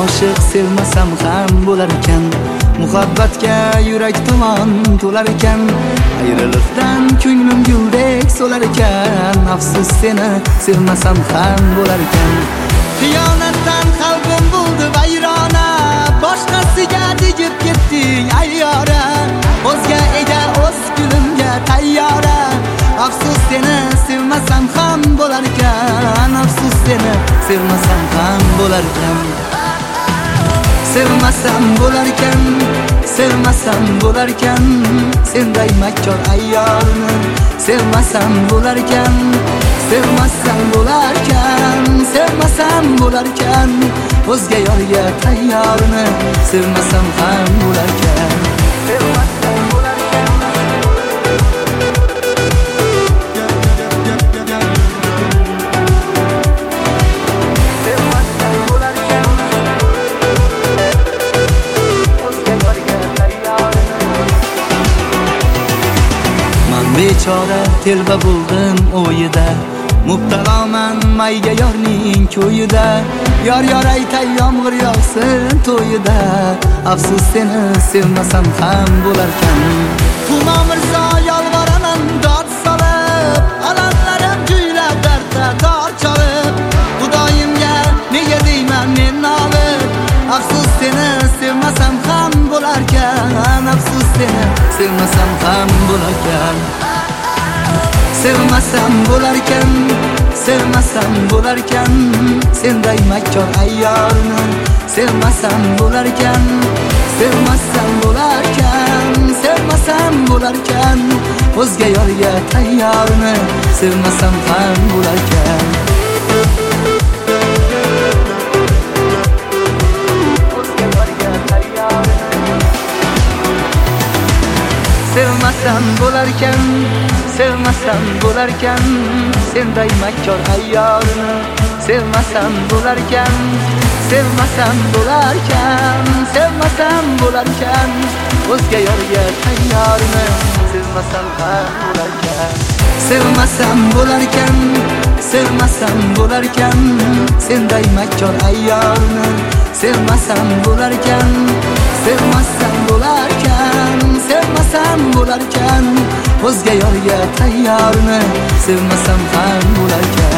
Oshiq sevmasam ham bo'lar ekan, muhabbatga yurak tumon to'lar ekan, ayriliqdan ko'nglim guldek so'lar ekan. Afsus seni sevmasam ham bo'lar ekan. Xiyonatdan qalbim bo'ldi vayrona, boshqasiga tegib ketding ayyora. O'zga ega o'z kulimga tayyora. Afsus seni sevmasam ham bo'lar ekan. Afsus seni sevmasam ham bo'lar ekan. Sevmasam bo'lar ekan, sevmasam bo'lar ekan, senday makkor ayyorni. Sevmasam bo'lar ekan, sevmasam bo'lar ekan, sevmasam bo'lar ekan, o'zga yorga tayyorni. Sevmasam ham bo'lar ekan, sevmasam bo'lar ekan. Bechora telba bo'ldim o'yida, mubtaloman mayga yorning ko'yida. Yor aytay yomg'ir yog'sin to'yida. Afsus seni sevmasam ham bo'larkan. Humo Mirzo yolvoraman dod solib, alamlarim kuylab dardda tor cholib, Xudoyimga nega deyman men nolib. Afsus seni sevmasam ham bo'larkan. Afsus seni sevmasam ham bo'larkan. Sevmasam bo'larkan, sevmasam bo'larkan, senday makkor ayyorni. Sevmasam bo'larkan, sevmasam bo'larkan, sevmasam bo'larkan, o'zga yorga tayyorni. Sevmasam ham bo'larkan. Sevmasam bo'larkan, sevmasam bo'larkan, senday makkor ayyorni. Sevmasam bo'larkan, sevmasam bo'larkan, sevmasam bo'larkan, o'zga yorga tayyorni. Sevmasam ham bo'larkan. Sevmasam bo'larkan, sevmasam bo'larkan, senday makkor ayyorni. Sevmasam bo'larkan, sevmasam bo'larkan, sevmasam bo'larkan, o'zga yorga tayyorni. Sevmasam ham bo'larkan.